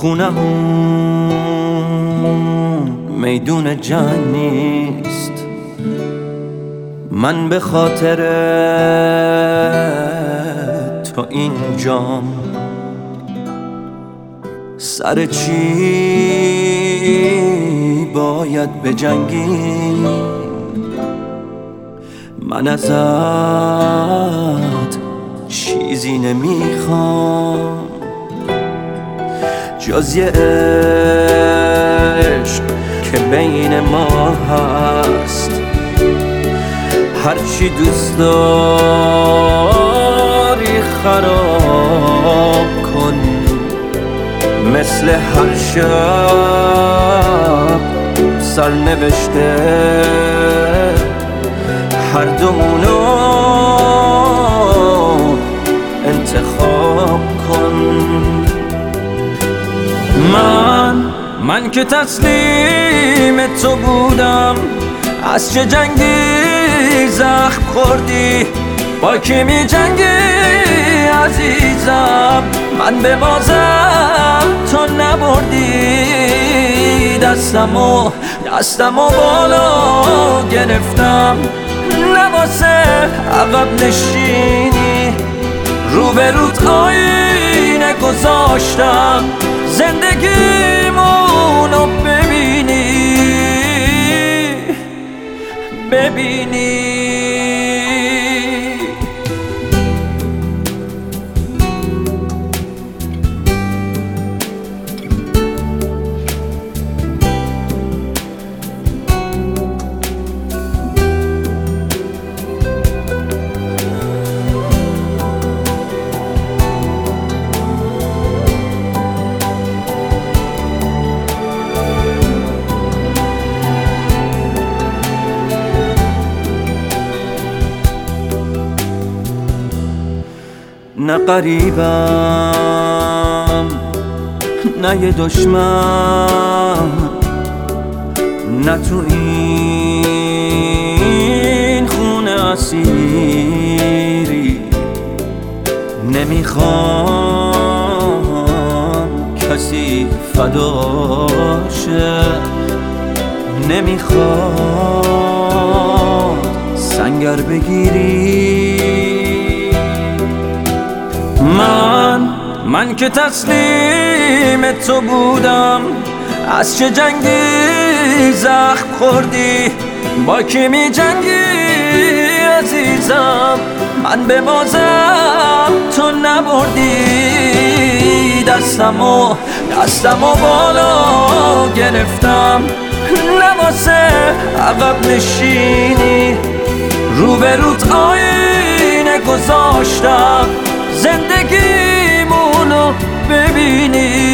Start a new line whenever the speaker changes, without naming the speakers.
خونه‌مون میدون جنگ نیست. من به خاطر تو اینجام، سر چی باید بجنگی؟ من ازت چیزی نمیخوام جز یه عشق که بین ما هست. هرچی دوست داری خراب کن، مثل هر شب سرنوشته هر دومونو انتخاب کن. من که تسلیم تو بودم، از چه جنگی زخم خوردی؟ با کی می جنگی عزیزم؟ من به بازم تو نبردی. دستمو بالا گرفتم، نواسه عقب نشینی، روبروت آینه گذاشتم زندگیمونو ببینی. نه قریبم نه یه دشمن، نه تو این خونه اسیری. نمیخوام کسی فداشه، نمیخوام سنگر بگیری. من که تسلیم تو بودم، از چه جنگی زخم خوردی؟ با کی می جنگی عزیزم؟ من به بازم تو نبردی. دستمو بالا گرفتم، نواسه عقب نشینی، روبروت آینه گذاشتم زندگیمونو ببینی.